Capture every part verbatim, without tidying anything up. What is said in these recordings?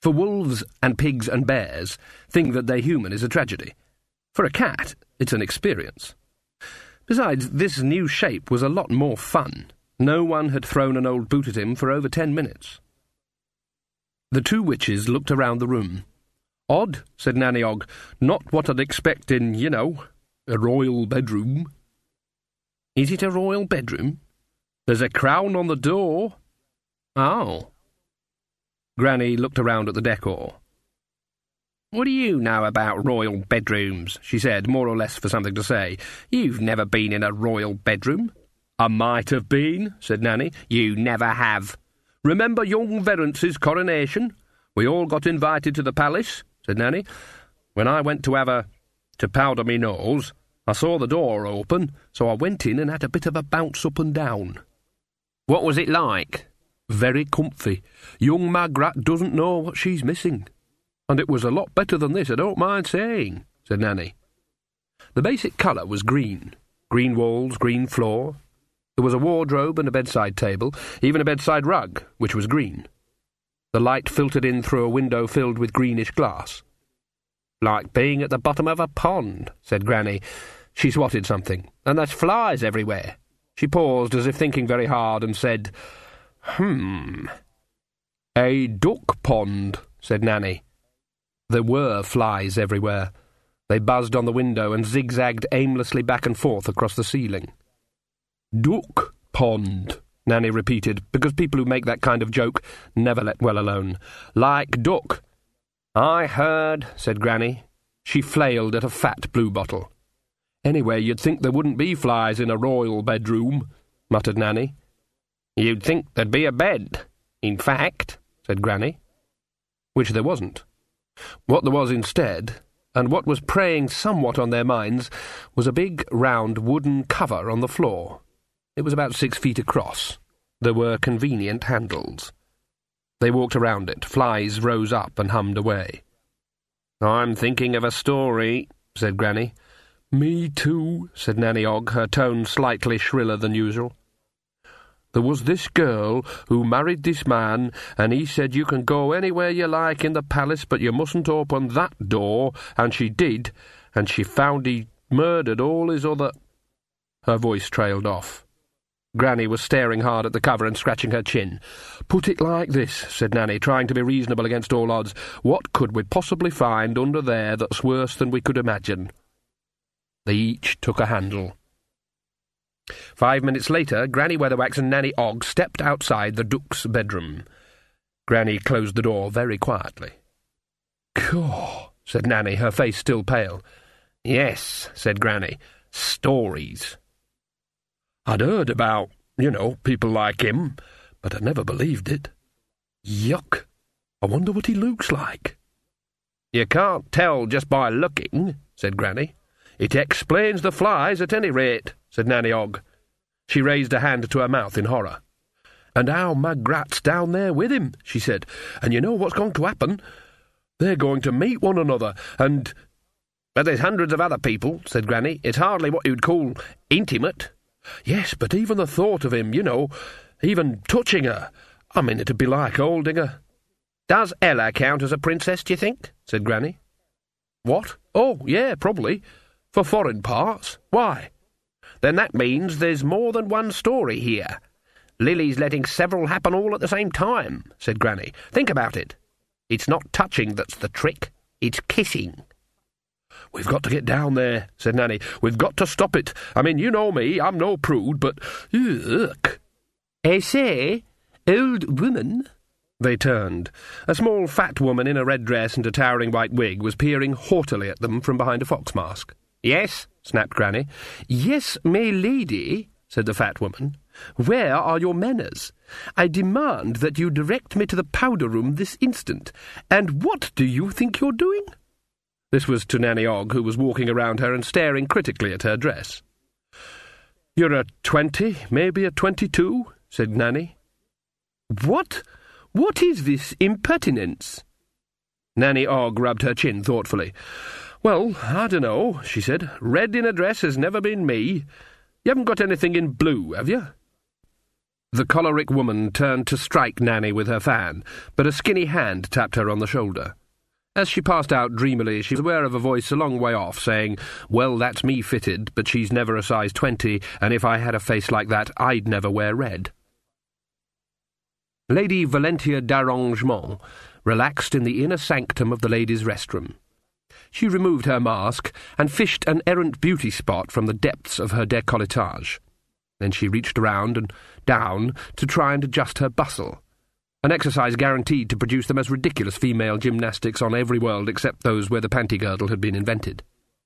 For wolves and pigs and bears, think that they're human is a tragedy. For a cat, it's an experience. Besides, this new shape was a lot more fun. No one had thrown an old boot at him for over ten minutes. The two witches looked around the room. "Odd," said Nanny Og. "Not what I'd expect in, you know, a royal bedroom." "Is it a royal bedroom?" "There's a crown on the door." "Oh." Granny looked around at the decor. "What do you know about royal bedrooms?" she said, more or less for something to say. "You've never been in a royal bedroom." "I might have been," said Nanny. "You never have." "Remember young Verence's coronation? We all got invited to the palace," said Nanny. "When I went to have a... to powder me nose, I saw the door open, so I went in and had a bit of a bounce up and down." "What was it like?" "Very comfy. Young Magrat doesn't know what she's missing. And it was a lot better than this, I don't mind saying," said Nanny. The basic colour was green. Green walls, green floor. There was a wardrobe and a bedside table, even a bedside rug, which was green. The light filtered in through a window filled with greenish glass. "Like being at the bottom of a pond," said Granny. She swatted something. "And there's flies everywhere." She paused as if thinking very hard and said, "Hmm." "A duck pond," said Nanny. There were flies everywhere. They buzzed on the window and zigzagged aimlessly back and forth across the ceiling. "Duck pond," Nanny repeated, because people who make that kind of joke never let well alone. "Like duck." "I heard," said Granny. She flailed at a fat blue bottle. "Anyway, you'd think there wouldn't be flies in a royal bedroom," muttered Nanny. "You'd think there'd be a bed, in fact," said Granny. Which there wasn't. What there was instead, and what was preying somewhat on their minds, was a big, round wooden cover on the floor. It was about six feet across. There were convenient handles. They walked around it. Flies rose up and hummed away. "I'm thinking of a story," said Granny. "Me too," said Nanny Og, her tone slightly shriller than usual. "There was this girl who married this man, and he said you can go anywhere you like in the palace, but you mustn't open that door, and she did, and she found he murdered all his other—" Her voice trailed off. Granny was staring hard at the cover and scratching her chin. "Put it like this," said Nanny, trying to be reasonable against all odds. "What could we possibly find under there that's worse than we could imagine?" They each took a handle. Five minutes later, Granny Weatherwax and Nanny Og stepped outside the Duke's bedroom. Granny closed the door very quietly. "Caw," said Nanny, her face still pale. "Yes," said Granny, "stories. I'd heard about, you know, people like him, but I never believed it. Yuck. I wonder what he looks like." "You can't tell just by looking," said Granny. "It explains the flies at any rate," said Nanny Og. She raised a hand to her mouth in horror. "And how Magrat's down there with him," she said. "And you know what's going to happen? They're going to meet one another, and—" "But there's hundreds of other people," said Granny. "It's hardly what you'd call intimate." "Yes, but even the thought of him, you know, even touching her, I mean, it'd be like holding her." "Does Ella count as a princess, do you think?" said Granny. "What? Oh, yeah, probably. For foreign parts. Why?" "Then that means there's more than one story here. Lily's letting several happen all at the same time," said Granny. "Think about it. It's not touching that's the trick. It's kissing." "We've got to get down there," said Nanny. "We've got to stop it. I mean, you know me, I'm no prude, but... Ugh." "I say, old woman." They turned. A small fat woman in a red dress and a towering white wig was peering haughtily at them from behind a fox mask. "Yes?" snapped Granny. "Yes, my lady," said the fat woman. "Where are your manners? I demand that you direct me to the powder room this instant. And what do you think you're doing?" This was to Nanny Og, who was walking around her and staring critically at her dress. "You're a twenty, maybe a twenty-two," said Nanny. "What? What is this impertinence?" Nanny Og rubbed her chin thoughtfully. "Well, I dunno," she said. "Red in a dress has never been me. You haven't got anything in blue, have you?" The choleric woman turned to strike Nanny with her fan, but a skinny hand tapped her on the shoulder. As she passed out dreamily, she was aware of a voice a long way off saying, "Well, that's me fitted, but she's never a size twenty, and if I had a face like that, I'd never wear red." Lady Valentia d'Arrangement relaxed in the inner sanctum of the ladies' restroom. She removed her mask and fished an errant beauty spot from the depths of her décolletage. Then she reached around and down to try and adjust her bustle, an exercise guaranteed to produce the most ridiculous female gymnastics on every world except those where the panty girdle had been invented.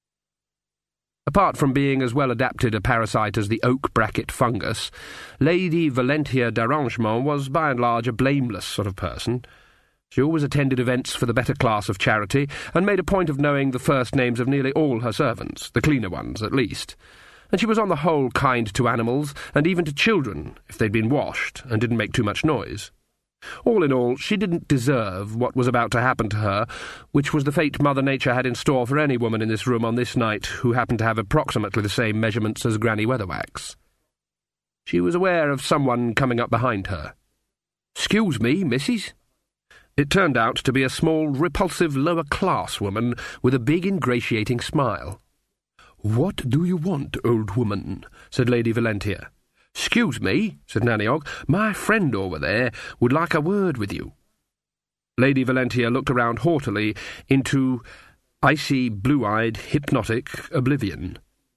Apart from being as well adapted a parasite as the oak bracket fungus, Lady Valentia d'Arrangement was by and large a blameless sort of person. She always attended events for the better class of charity, and made a point of knowing the first names of nearly all her servants, the cleaner ones at least, and she was on the whole kind to animals, and even to children, if they'd been washed, and didn't make too much noise. All in all, she didn't deserve what was about to happen to her, which was the fate Mother Nature had in store for any woman in this room on this night who happened to have approximately the same measurements as Granny Weatherwax. She was aware of someone coming up behind her. "'Excuse me, missus?" It turned out to be a small, repulsive, lower-class woman with a big, ingratiating smile. "What do you want, old woman?" said Lady Valentia. "'Excuse me," said Nanny Ogg, "my friend over there would like a word with you." Lady Valentia looked around haughtily into icy, blue-eyed, hypnotic oblivion.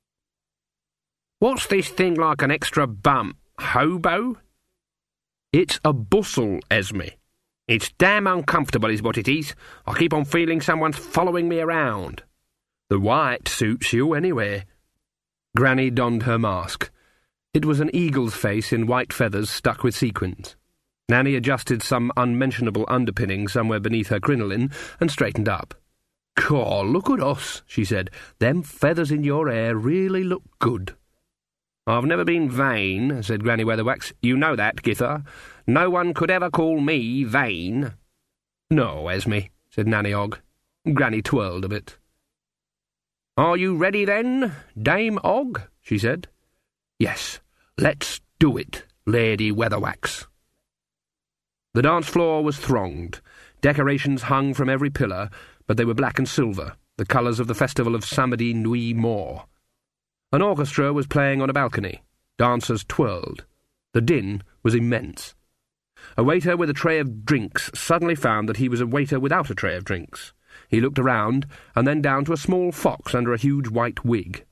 "What's this thing like an extra bump, hobo?" "It's a bustle, Esme. It's damn uncomfortable is what it is. I keep on feeling someone's following me around." "The white suits you anyway." Granny donned her mask. It was an eagle's face in white feathers stuck with sequins. Nanny adjusted some unmentionable underpinning somewhere beneath her crinoline and straightened up. "Caw, look at us," she said. "Them feathers in your hair really look good." "I've never been vain," said Granny Weatherwax. "You know that, Githa. No one could ever call me vain." "No, Esme," said Nanny Ogg. Granny twirled a bit. "Are you ready, then, Dame Ogg?" she said. "Yes, let's do it, Lady Weatherwax." The dance floor was thronged. Decorations hung from every pillar, but they were black and silver, the colours of the festival of Samedi Nuit Mort. An orchestra was playing on a balcony. Dancers twirled. The din was immense. A waiter with a tray of drinks suddenly found that he was a waiter without a tray of drinks. He looked around, and then down to a small fox under a huge white wig.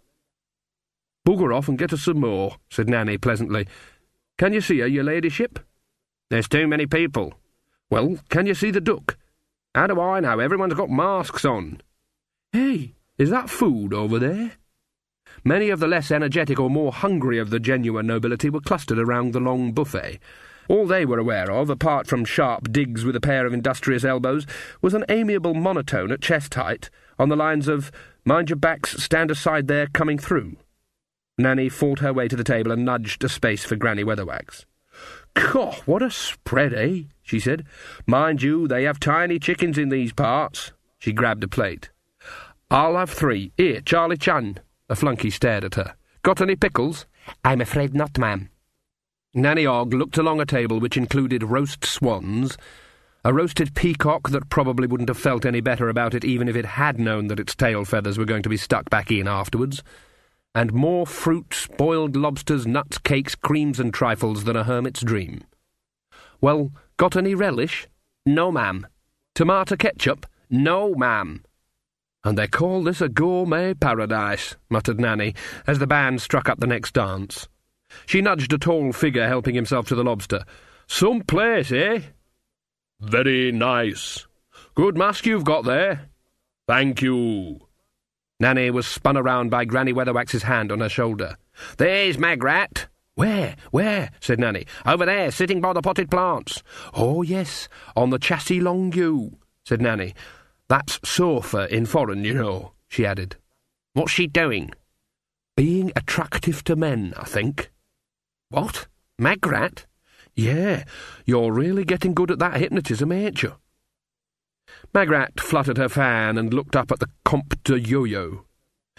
"Bugger off and get us some more," said Nanny pleasantly. "Can you see her, your ladyship?" "There's too many people." "Well, can you see the duck?" "How do I know? Everyone's got masks on." "Hey, is that food over there?" Many of the less energetic or more hungry of the genuine nobility were clustered around the long buffet. All they were aware of, apart from sharp digs with a pair of industrious elbows, was an amiable monotone at chest height, on the lines of, "Mind your backs, stand aside there, coming through." Nanny fought her way to the table and nudged a space for Granny Weatherwax. "Caw, what a spread, eh?" she said. "Mind you, they have tiny chickens in these parts." She grabbed a plate. "I'll have three. Here, Charlie Chan." A flunky stared at her. "Got any pickles?" "I'm afraid not, ma'am." Nanny Ogg looked along a table which included roast swans, a roasted peacock that probably wouldn't have felt any better about it even if it had known that its tail feathers were going to be stuck back in afterwards, and more fruit, boiled lobsters, nuts, cakes, creams and trifles than a hermit's dream. "Well, got any relish?" "No, ma'am." "Tomato ketchup?" "No, ma'am." "And they call this a gourmet paradise," muttered Nanny, as the band struck up the next dance. She nudged a tall figure helping himself to the lobster. "Some place, eh?" "Very nice. Good mask you've got there." "Thank you." Nanny was spun around by Granny Weatherwax's hand on her shoulder. "There's Magrat." "Where? Where?" said Nanny. "Over there, sitting by the potted plants." "Oh, yes, on the chassis longue," said Nanny. "That's sofa in foreign, you know," she added. "What's she doing?" "Being attractive to men, I think." "What? Magrat?" "Yeah, you're really getting good at that hypnotism, ain't you?" Magrat fluttered her fan and looked up at the Comte de Yo-Yo.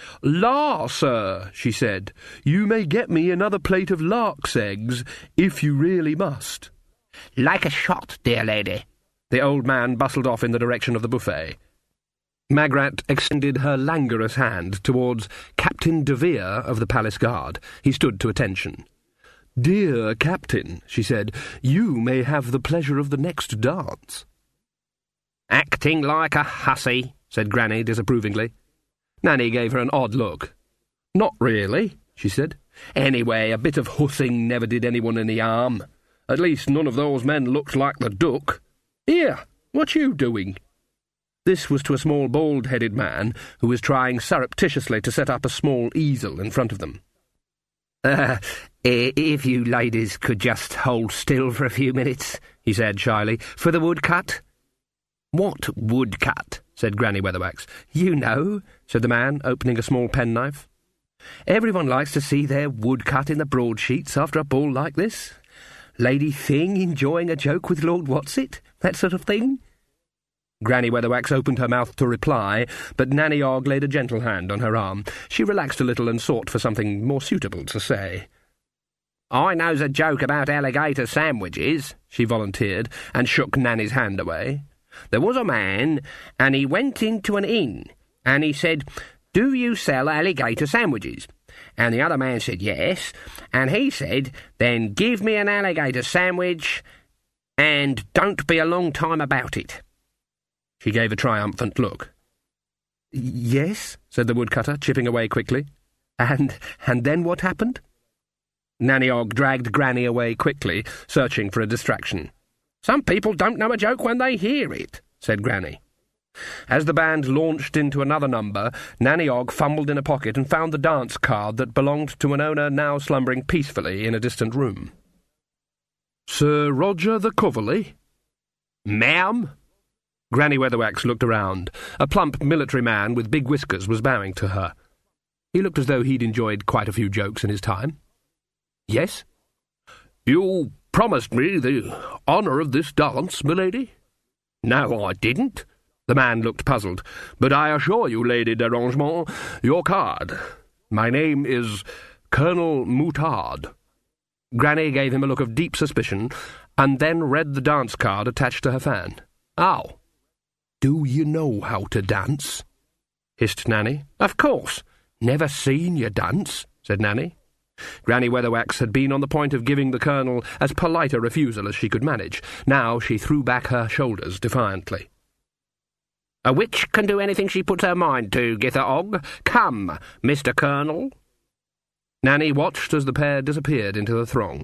"La, sir," she said, "you may get me another plate of lark's eggs, if you really must." "Like a shot, dear lady." The old man bustled off in the direction of the buffet. Magrat extended her languorous hand towards Captain De Vere of the Palace Guard. He stood to attention. "Dear Captain," she said, "you may have the pleasure of the next dance." "Acting like a hussy," said Granny disapprovingly. Nanny gave her an odd look. "Not really," she said. "Anyway, a bit of hussing never did anyone any harm. At least none of those men looked like the Duck. Here, what you doing?" This was to a small bald-headed man who was trying surreptitiously to set up a small easel in front of them. Uh, if you ladies could just hold still for a few minutes," he said shyly, "for the woodcut." "What woodcut?" said Granny Weatherwax. "You know," said the man, opening a small penknife. "Everyone likes to see their woodcut in the broadsheets after a ball like this. Lady Thing enjoying a joke with Lord Whatsit, that sort of thing." Granny Weatherwax opened her mouth to reply, but Nanny Ogg laid a gentle hand on her arm. She relaxed a little and sought for something more suitable to say. "I knows a joke about alligator sandwiches," she volunteered, and shook Nanny's hand away. "There was a man, and he went into an inn, and he said, 'Do you sell alligator sandwiches?' And the other man said yes, and he said, 'Then give me an alligator sandwich, and don't be a long time about it.'" She gave a triumphant look. "Yes," said the woodcutter, chipping away quickly. And and then what happened?" Nanny Ogg dragged Granny away quickly, searching for a distraction. "Some people don't know a joke when they hear it," said Granny. As the band launched into another number, Nanny Ogg fumbled in a pocket and found the dance card that belonged to an owner now slumbering peacefully in a distant room. "Sir Roger the Coverley?" "Ma'am?" Granny Weatherwax looked around. A plump military man with big whiskers was bowing to her. He looked as though he'd enjoyed quite a few jokes in his time. "Yes?" "You promised me the honour of this dance, milady?" "No, I didn't." The man looked puzzled. "But I assure you, Lady d'Arrangement, your card. My name is Colonel Moutard." Granny gave him a look of deep suspicion, and then read the dance card attached to her fan. "Oh. Do you know how to dance?" hissed Nanny. "Of course." "Never seen you dance," said Nanny. Granny Weatherwax had been on the point of giving the Colonel as polite a refusal as she could manage. Now she threw back her shoulders defiantly. "A witch can do anything she puts her mind to, Githa Ogg. Come, Mister Colonel." Nanny watched as the pair disappeared into the throng.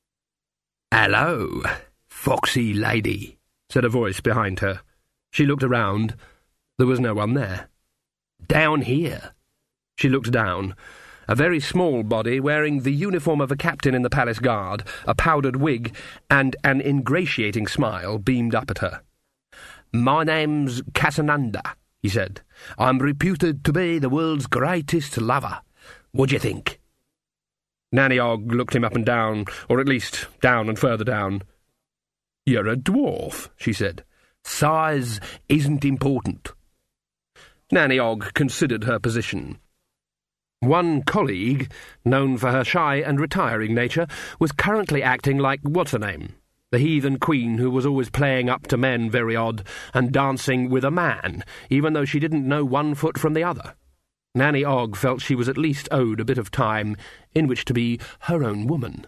"Hello, foxy lady," said a voice behind her. She looked around. There was no one there. "Down here." She looked down. A very small body, wearing the uniform of a captain in the Palace Guard, a powdered wig, and an ingratiating smile, beamed up at her. "My name's Casananda," he said. "I'm reputed to be the world's greatest lover. What d'you think?" Nanny Ogg looked him up and down, or at least down and further down. "You're a dwarf," she said. "Size isn't important." Nanny Ogg considered her position. One colleague, known for her shy and retiring nature, was currently acting like what's-her-name, the heathen queen who was always playing up to men very odd and dancing with a man, even though she didn't know one foot from the other. Nanny Ogg felt she was at least owed a bit of time in which to be her own woman.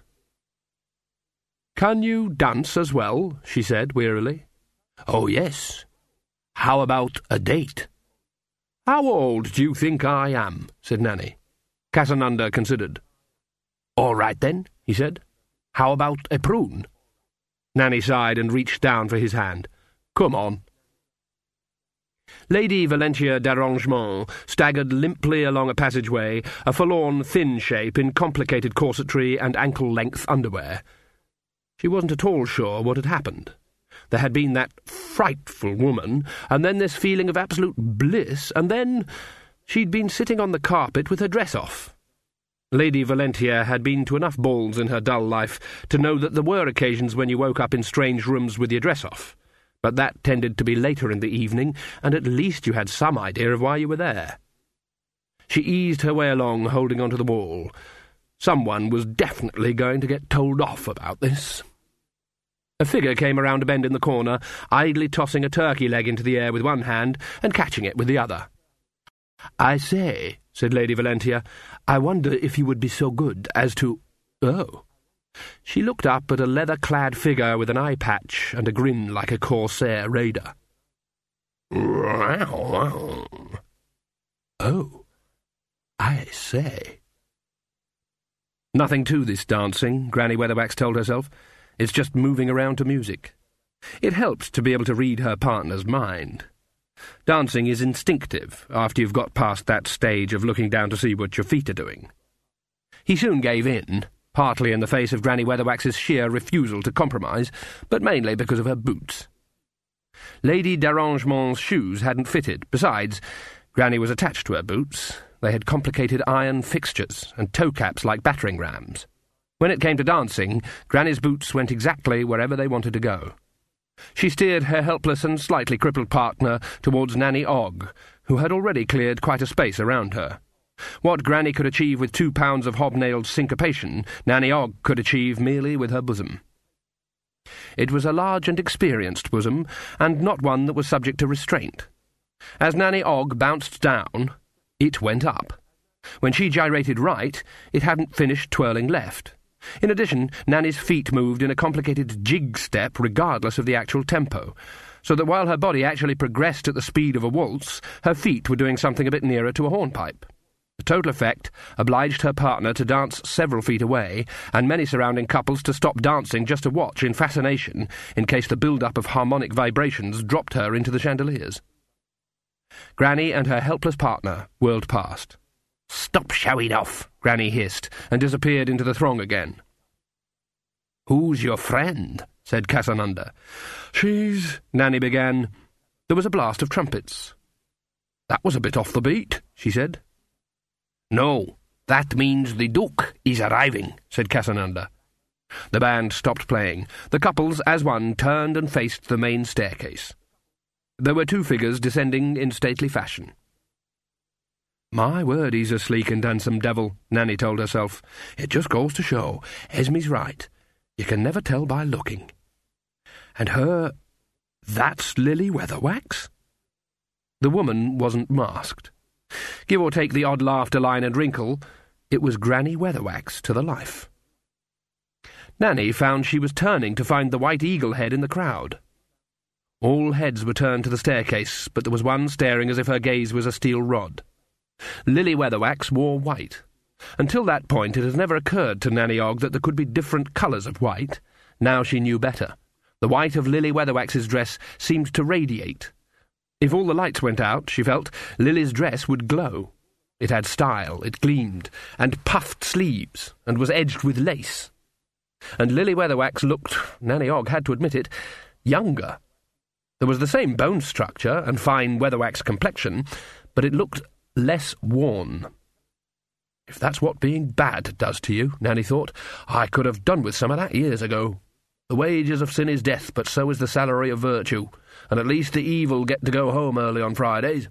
"Can you dance as well?" she said wearily. "Oh, yes. How about a date?" "How old do you think I am?" said Nanny. Casananda considered. "All right, then," he said. "How about a prune?" Nanny sighed and reached down for his hand. "Come on." Lady Valentia d'Arrangement staggered limply along a passageway, a forlorn, thin shape in complicated corsetry and ankle-length underwear. She wasn't at all sure what had happened. There had been that frightful woman, and then this feeling of absolute bliss, and then she'd been sitting on the carpet with her dress off. Lady Valentia had been to enough balls in her dull life to know that there were occasions when you woke up in strange rooms with your dress off, but that tended to be later in the evening, and at least you had some idea of why you were there. She eased her way along, holding onto the wall. Someone was definitely going to get told off about this. A figure came around a bend in the corner, idly tossing a turkey leg into the air with one hand and catching it with the other. "I say," said Lady Valentia, "I wonder if you would be so good as to—" Oh. She looked up at a leather-clad figure with an eye patch and a grin like a corsair raider. "Oh, I say." Nothing to this dancing, Granny Weatherwax told herself. It's just moving around to music. It helps to be able to read her partner's mind. Dancing is instinctive after you've got past that stage of looking down to see what your feet are doing. He soon gave in, partly in the face of Granny Weatherwax's sheer refusal to compromise, but mainly because of her boots. Lady d'Arrangement's shoes hadn't fitted. Besides, Granny was attached to her boots. They had complicated iron fixtures and toe caps like battering rams. When it came to dancing, Granny's boots went exactly wherever they wanted to go. She steered her helpless and slightly crippled partner towards Nanny Ogg, who had already cleared quite a space around her. What Granny could achieve with two pounds of hobnailed syncopation, Nanny Ogg could achieve merely with her bosom. It was a large and experienced bosom, and not one that was subject to restraint. As Nanny Ogg bounced down, it went up. When she gyrated right, it hadn't finished twirling left. In addition, Nanny's feet moved in a complicated jig step regardless of the actual tempo, so that while her body actually progressed at the speed of a waltz, her feet were doing something a bit nearer to a hornpipe. The total effect obliged her partner to dance several feet away, and many surrounding couples to stop dancing just to watch in fascination in case the build-up of harmonic vibrations dropped her into the chandeliers. Granny and her helpless partner whirled past. "Stop showing off," Granny hissed, and disappeared into the throng again. "Who's your friend?" said Casanunda. "She's—" Nanny began. There was a blast of trumpets. "That was a bit off the beat," she said. "No, that means the Duke is arriving," said Casanunda. The band stopped playing. The couples, as one, turned and faced the main staircase. There were two figures descending in stately fashion. "My word, he's a sleek and handsome devil," Nanny told herself. "It just goes to show, Esme's right. You can never tell by looking. And her... that's Lily Weatherwax?" The woman wasn't masked. Give or take the odd laughter line and wrinkle, it was Granny Weatherwax to the life. Nanny found she was turning to find the White Eagle head in the crowd. All heads were turned to the staircase, but there was one staring as if her gaze was a steel rod. Lily Weatherwax wore white. Until that point it had never occurred to Nanny Ogg that there could be different colours of white. Now she knew better. The white of Lily Weatherwax's dress seemed to radiate. If all the lights went out, she felt, Lily's dress would glow. It had style, it gleamed, and puffed sleeves, and was edged with lace. And Lily Weatherwax looked, Nanny Ogg had to admit it, younger. There was the same bone structure and fine Weatherwax complexion, but it looked less worn. If that's what being bad does to you, Nanny thought, I could have done with some of that years ago. The wages of sin is death, but so is the salary of virtue, and at least the evil get to go home early on Fridays.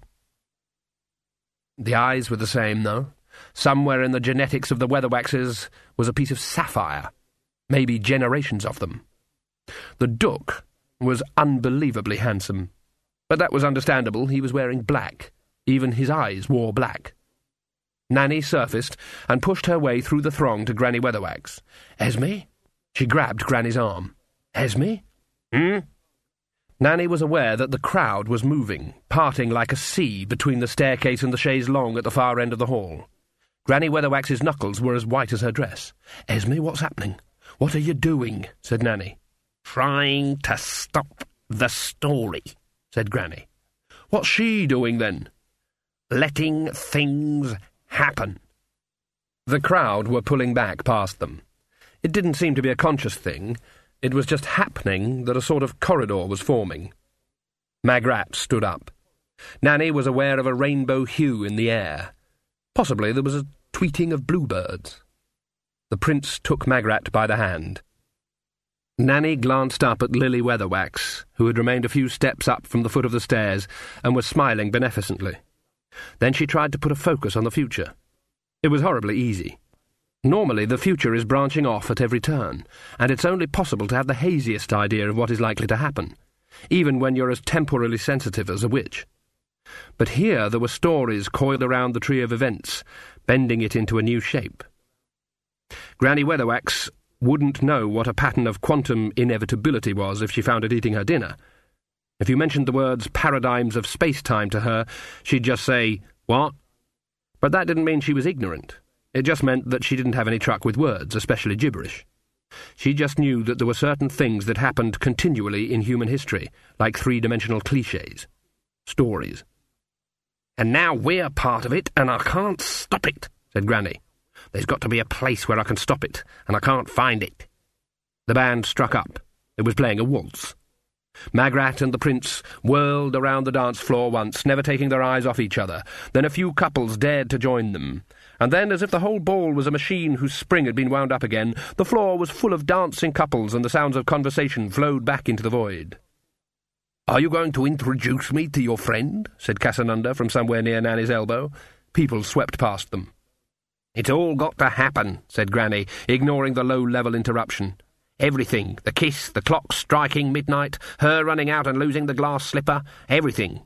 The eyes were the same, though. Somewhere in the genetics of the Weatherwaxes was a piece of sapphire, maybe generations of them. The Duke was unbelievably handsome, but that was understandable. He was wearing black. Even his eyes wore black. Nanny surfaced and pushed her way through the throng to Granny Weatherwax. "Esme?" She grabbed Granny's arm. "Esme?" "Hmm?" Nanny was aware that the crowd was moving, parting like a sea between the staircase and the chaise longue at the far end of the hall. Granny Weatherwax's knuckles were as white as her dress. "Esme, what's happening? What are you doing?" said Nanny. "Trying to stop the story," said Granny. "What's she doing, then?" "Letting things happen." The crowd were pulling back past them. It didn't seem to be a conscious thing. It was just happening that a sort of corridor was forming. Magrat stood up. Nanny was aware of a rainbow hue in the air. Possibly there was a tweeting of bluebirds. The prince took Magrat by the hand. Nanny glanced up at Lily Weatherwax, who had remained a few steps up from the foot of the stairs and was smiling beneficently. Then she tried to put a focus on the future. It was horribly easy. Normally, the future is branching off at every turn, and it's only possible to have the haziest idea of what is likely to happen, even when you're as temporally sensitive as a witch. But here there were stories coiled around the tree of events, bending it into a new shape. Granny Weatherwax wouldn't know what a pattern of quantum inevitability was if she found it eating her dinner. If you mentioned the words paradigms of space-time to her, she'd just say, "What?" But that didn't mean she was ignorant. It just meant that she didn't have any truck with words, especially gibberish. She just knew that there were certain things that happened continually in human history, like three-dimensional clichés. Stories. "And now we're part of it, and I can't stop it," said Granny. "There's got to be a place where I can stop it, and I can't find it." The band struck up. It was playing a waltz. Magrat and the Prince whirled around the dance floor once, never taking their eyes off each other. Then a few couples dared to join them. And then, as if the whole ball was a machine whose spring had been wound up again, the floor was full of dancing couples, and the sounds of conversation flowed back into the void. "Are you going to introduce me to your friend?" said Casanunda from somewhere near Nanny's elbow. People swept past them. "It's all got to happen," said Granny, ignoring the low-level interruption. "Everything. The kiss, the clock striking midnight, her running out and losing the glass slipper, everything."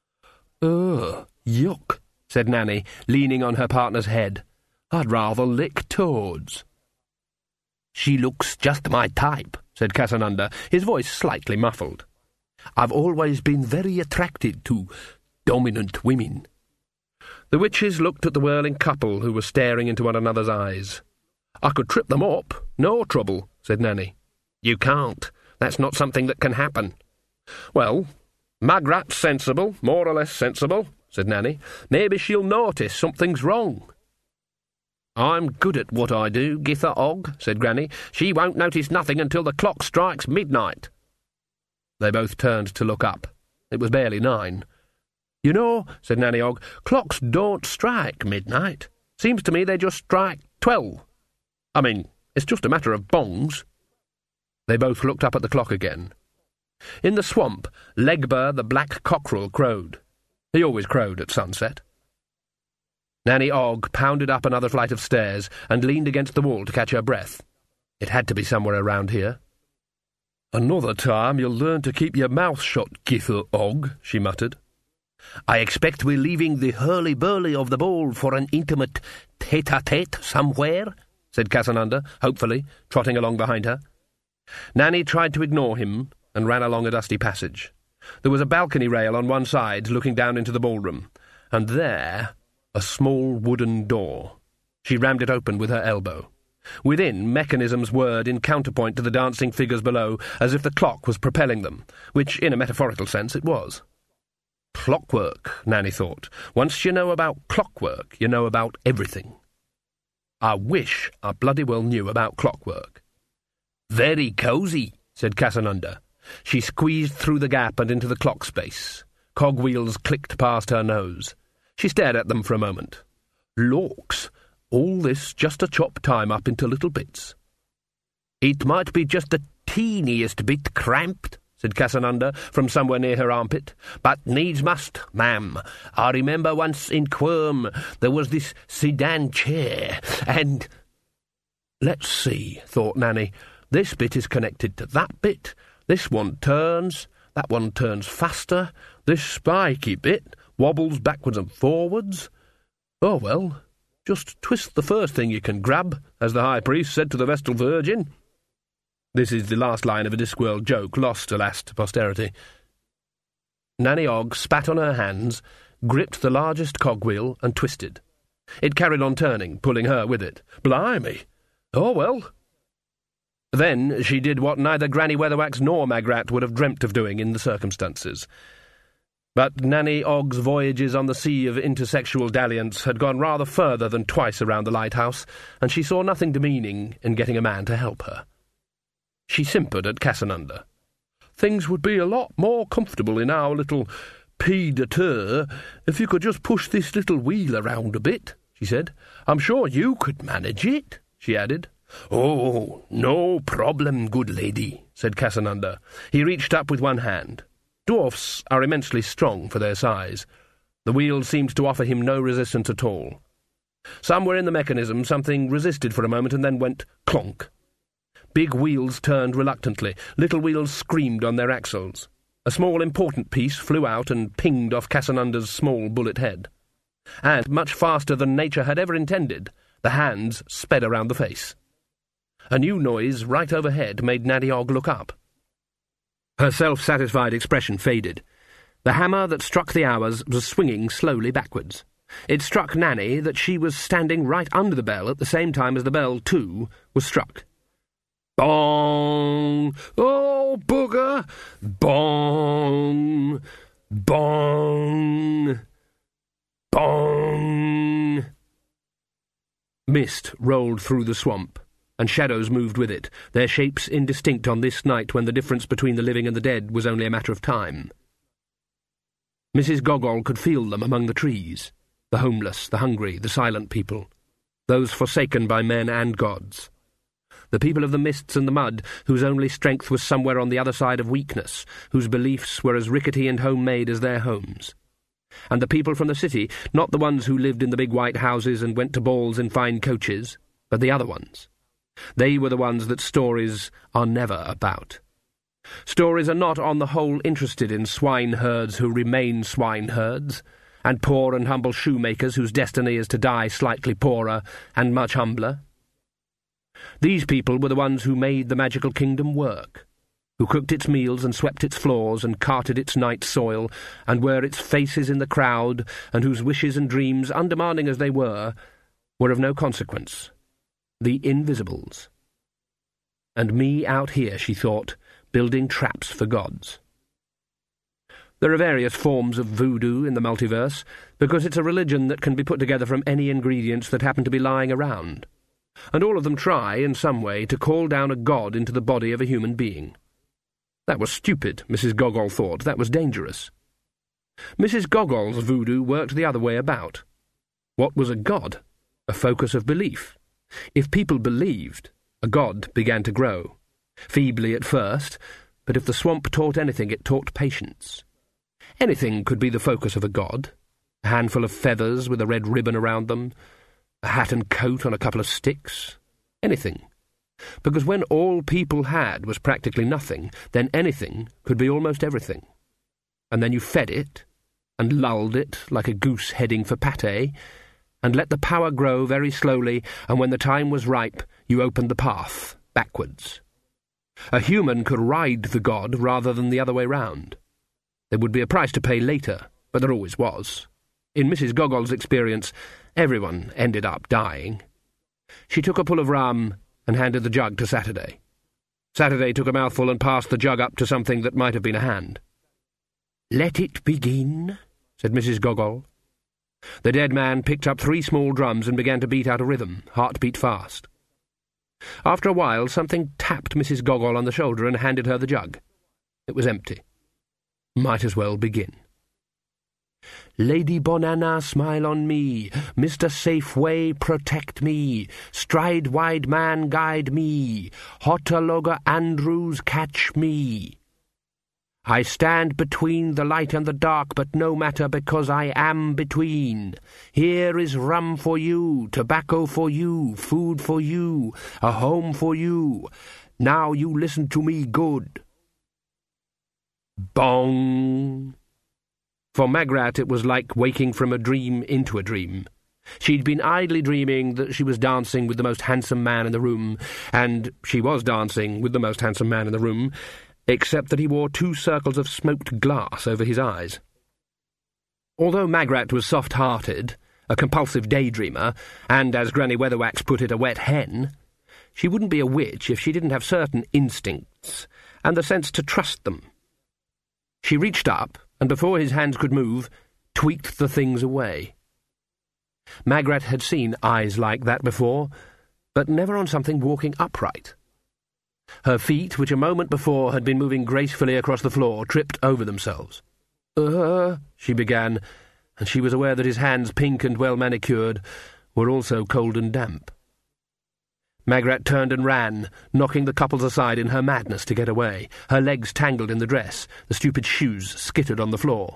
"Ugh, yuck," said Nanny, leaning on her partner's head. "I'd rather lick toads." "She looks just my type," said Casanunda, his voice slightly muffled. "I've always been very attracted to dominant women." The witches looked at the whirling couple who were staring into one another's eyes. "I could trip them up, no trouble," said Nanny. "You can't. That's not something that can happen." "Well, Magrat's sensible, more or less sensible," said Nanny. "Maybe she'll notice something's wrong." "I'm good at what I do, Githa Og," said Granny. "She won't notice nothing until the clock strikes midnight." They both turned to look up. It was barely nine. "You know," said Nanny Og, "clocks don't strike midnight. Seems to me they just strike twelve. I mean, it's just a matter of bongs." They both looked up at the clock again. In the swamp, Legba the black cockerel crowed. He always crowed at sunset. Nanny Og pounded up another flight of stairs and leaned against the wall to catch her breath. It had to be somewhere around here. "Another time you'll learn to keep your mouth shut, Githa Og," she muttered. "I expect we're leaving the hurly-burly of the ball for an intimate tete-a-tete somewhere," said Casanunda, hopefully, trotting along behind her. Nanny tried to ignore him and ran along a dusty passage. There was a balcony rail on one side looking down into the ballroom, and there a small wooden door. She rammed it open with her elbow. Within, mechanisms whirred in counterpoint to the dancing figures below, as if the clock was propelling them, which, in a metaphorical sense, it was. Clockwork, Nanny thought. Once you know about clockwork, you know about everything. I wish I bloody well knew about clockwork. "Very cosy," said Casanunda. She squeezed through the gap and into the clock space. Cogwheels clicked past her nose. She stared at them for a moment. Lorks, all this just to chop time up into little bits. "It might be just the teeniest bit cramped," said Casanunda from somewhere near her armpit, "but needs must, ma'am. I remember once in Quirm there was this sedan chair, and—" "Let's see," thought Nanny. "This bit is connected to that bit. This one turns, that one turns faster, this spiky bit wobbles backwards and forwards. Oh, well, just twist the first thing you can grab, as the High Priest said to the Vestal Virgin." This is the last line of a Discworld joke, lost, alas, to posterity. Nanny Og spat on her hands, gripped the largest cogwheel, and twisted. It carried on turning, pulling her with it. Blimey! Oh, well. Then she did what neither Granny Weatherwax nor Magrat would have dreamt of doing in the circumstances. But Nanny Og's voyages on the sea of intersexual dalliance had gone rather further than twice around the lighthouse, and she saw nothing demeaning in getting a man to help her. She simpered at Casanunda. "Things would be a lot more comfortable in our little pied-à-terre if you could just push this little wheel around a bit," she said. "I'm sure you could manage it," she added. "Oh, no problem, good lady," said Casanunda. He reached up with one hand. Dwarfs are immensely strong for their size. The wheels seemed to offer him no resistance at all. Somewhere in the mechanism something resisted for a moment and then went clonk. Big wheels turned reluctantly. Little wheels screamed on their axles. A small important piece flew out and pinged off Casanunda's small bullet head. And, much faster than nature had ever intended, the hands sped around the face. A new noise right overhead made Nanny Ogg look up. Her self-satisfied expression faded. The hammer that struck the hours was swinging slowly backwards. It struck Nanny that she was standing right under the bell at the same time as the bell, too, was struck. Bong! Oh, bugger! Bong! Bong! Bong! Mist rolled through the swamp, and shadows moved with it, their shapes indistinct on this night when the difference between the living and the dead was only a matter of time. Missus Gogol could feel them among the trees, the homeless, the hungry, the silent people, those forsaken by men and gods. The people of the mists and the mud, whose only strength was somewhere on the other side of weakness, whose beliefs were as rickety and homemade as their homes. And the people from the city, not the ones who lived in the big white houses and went to balls in fine coaches, but the other ones. They were the ones that stories are never about. Stories are not on the whole interested in swineherds who remain swineherds, and poor and humble shoemakers whose destiny is to die slightly poorer and much humbler. These people were the ones who made the magical kingdom work, who cooked its meals and swept its floors and carted its night soil, and were its faces in the crowd, and whose wishes and dreams, undemanding as they were, were of no consequence. The Invisibles. And me out here, she thought, building traps for gods. There are various forms of voodoo in the multiverse, because it's a religion that can be put together from any ingredients that happen to be lying around. And all of them try, in some way, to call down a god into the body of a human being. That was stupid, Missus Gogol thought. That was dangerous. Missus Gogol's voodoo worked the other way about. What was a god? A focus of belief. If people believed, a god began to grow. Feebly at first, but if the swamp taught anything, it taught patience. Anything could be the focus of a god. A handful of feathers with a red ribbon around them, a hat and coat on a couple of sticks. Anything. Because when all people had was practically nothing, then anything could be almost everything. And then you fed it, and lulled it like a goose heading for pâté, and let the power grow very slowly, and when the time was ripe, you opened the path, backwards. A human could ride the god rather than the other way round. There would be a price to pay later, but there always was. In Missus Gogol's experience, everyone ended up dying. She took a pull of rum and handed the jug to Saturday. Saturday took a mouthful and passed the jug up to something that might have been a hand. "Let it begin," said Missus Gogol. The dead man picked up three small drums and began to beat out a rhythm, heartbeat fast. After a while, something tapped Missus Gogol on the shoulder and handed her the jug. It was empty. Might as well begin. "Lady Bonanna, smile on me. Mister Safeway, protect me. Stride wide man, guide me. Hotaloga Andrews, catch me. I stand between the light and the dark, but no matter, because I am between. Here is rum for you, tobacco for you, food for you, a home for you. Now you listen to me good." Bong! For Magrat it was like waking from a dream into a dream. She'd been idly dreaming that she was dancing with the most handsome man in the room, and she was dancing with the most handsome man in the room, except that he wore two circles of smoked glass over his eyes. Although Magrat was soft-hearted, a compulsive daydreamer, and, as Granny Weatherwax put it, a wet hen, she wouldn't be a witch if she didn't have certain instincts, and the sense to trust them. She reached up, and before his hands could move, tweaked the things away. Magrat had seen eyes like that before, but never on something walking upright. Her feet, which a moment before had been moving gracefully across the floor, tripped over themselves. "Uh," she began, and she was aware that his hands, pink and well manicured, were also cold and damp. Magrat turned and ran, knocking the couples aside in her madness to get away. Her legs tangled in the dress, the stupid shoes skittered on the floor.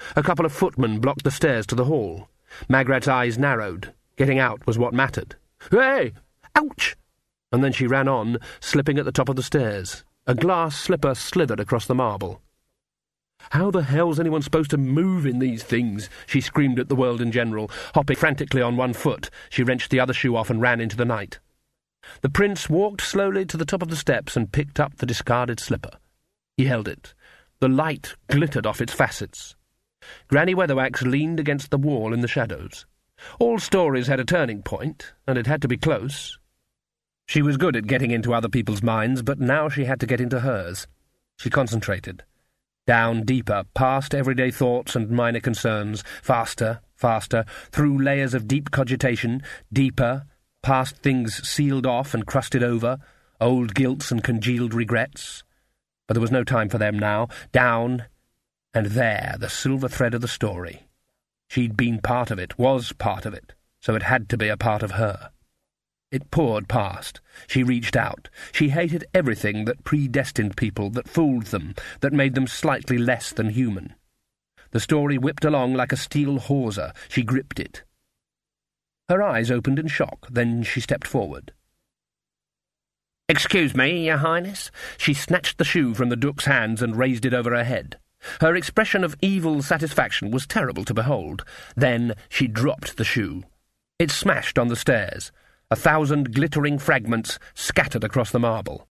A couple of footmen blocked the stairs to the hall. Magrat's eyes narrowed. Getting out was what mattered. "Hey! Ouch!" And then she ran on, slipping at the top of the stairs. A glass slipper slithered across the marble. "How the hell's anyone supposed to move in these things?" she screamed at the world in general. Hopping frantically on one foot, she wrenched the other shoe off and ran into the night. The prince walked slowly to the top of the steps and picked up the discarded slipper. He held it. The light glittered off its facets. Granny Weatherwax leaned against the wall in the shadows. All stories had a turning point, and it had to be close. She was good at getting into other people's minds, but now she had to get into hers. She concentrated. Down deeper, past everyday thoughts and minor concerns, faster, faster, through layers of deep cogitation, deeper, past things sealed off and crusted over, old guilts and congealed regrets. But there was no time for them now. Down, and there, the silver thread of the story. She'd been part of it, was part of it, so it had to be a part of her. It poured past. She reached out. She hated everything that predestined people, that fooled them, that made them slightly less than human. The story whipped along like a steel hawser. She gripped it. Her eyes opened in shock. Then she stepped forward. "Excuse me, Your Highness." She snatched the shoe from the Duke's hands and raised it over her head. Her expression of evil satisfaction was terrible to behold. Then she dropped the shoe. It smashed on the stairs. A thousand glittering fragments scattered across the marble.